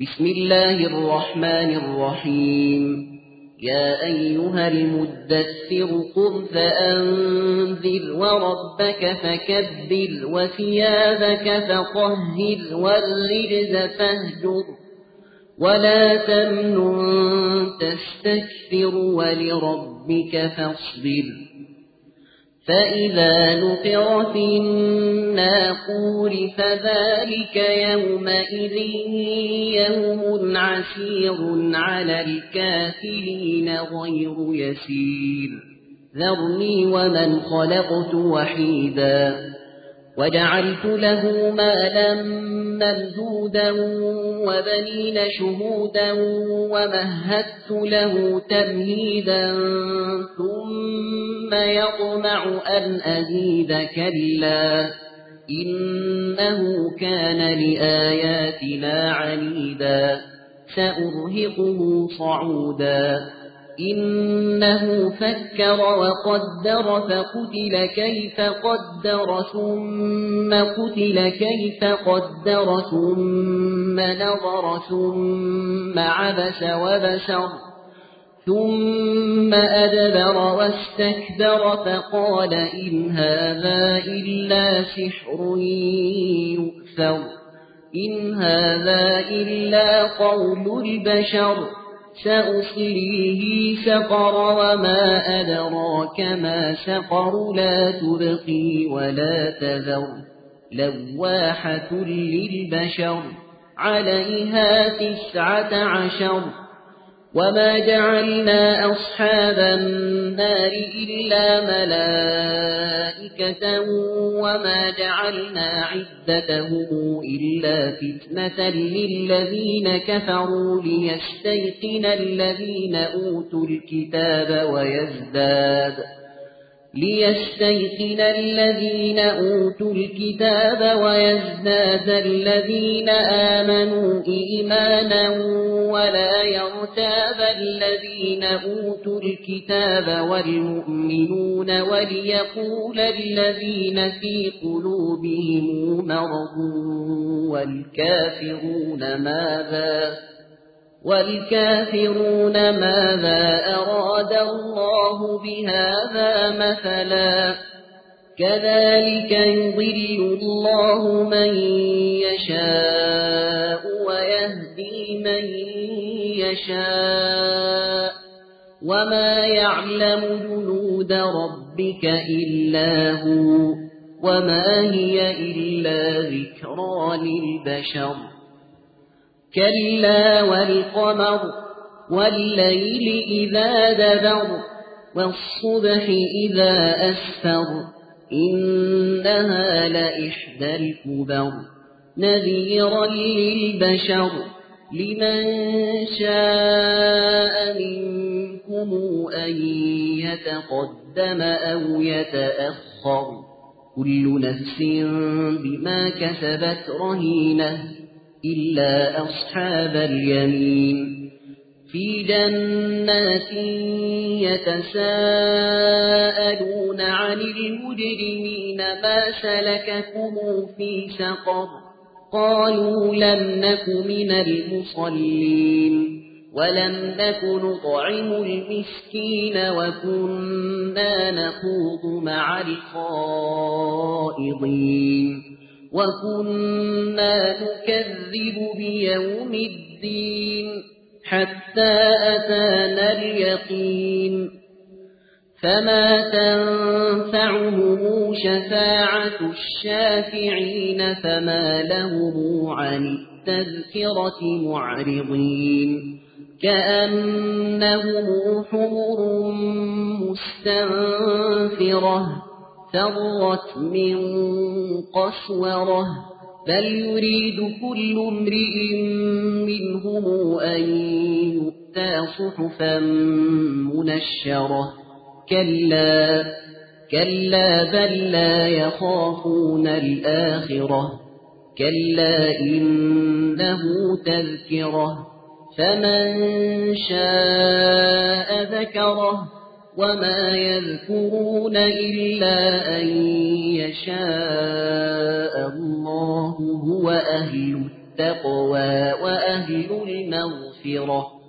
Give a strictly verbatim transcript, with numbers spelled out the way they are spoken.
بسم الله الرحمن الرحيم. يا أيها المدثر قم فأنذر وربك فكبر وثيابك فطهر والرجز فاهجر ولا تمنن تستكثر ولربك فاصبر. فإذا نقر في الناقور فذلك يومئذ يوم عسير على الكافرين غير يسير. ذرني ومن خلقت وحيدا وجعلت له مالا ممدودا وبنين شهودا ومهدت له تمهيدا ثم يطمع أن أزيد كلا إنه كان لآياتنا عنيدا سأرهقه صعودا. إنه فكر وقدر فقتل كيف قدر ثم قتل كيف قدر ثم نظر ثم عبس وبسر ثم أدبر واستكبر فقال إن هذا إلا سحر يؤثر إن هذا إلا قول البشر سأصليه سقر وما أدراك ما سقر لا تبقي ولا تذر لواحة للبشر عليها تسعة عشر. وما جعلنا أصحاب النار إلا ملائكة وما جعلنا عدتهم إلا فتنة للذين كفروا ليستيقن الذين أوتوا الكتاب ويزداد ليستيقن الذين أوتوا الكتاب ويزداد الذين آمنوا إيمانا ولا يرتاب الذين أوتوا الكتاب والمؤمنون وليقول الذين في قلوبهم مرض والكافرون ماذا والكافرون ماذا أراد الله بهذا مثلا كذلك يضل الله من يشاء ويهدي من يشاء وما يعلم جنود ربك إلا هو وما هي إلا ذكرى للبشر. كلا والقمر والليل إذا دبر والصبح إذا أسفر إنها لإحدى الكبر نذيرا للبشر لمن شاء منكم أن يتقدم أو يتأخر كل نفس بما كسبت رهينة إلا أصحاب اليمين في جنات يتساءلون عن المجرمين ما سلككم في سقر قالوا لم نك من المصلين ولم نك نطعم المسكين وكنا نخوض مع الخائضين وكنا نكذب بيوم الدين حتى أتانا اليقين فما تنفعهم شفاعة الشافعين فما لهم عن التذكرة معرضين كأنهم حمر مستنفرة فرت من قسورة بل يريد كل امرئ منهم أن يؤتى صحفا منشرة كلا كلا بل لا يخافون الآخرة كلا إنه تذكرة فمن شاء ذكره وما يذكرون إلا أن يشاء الله هو أهل التقوى وأهل المغفرة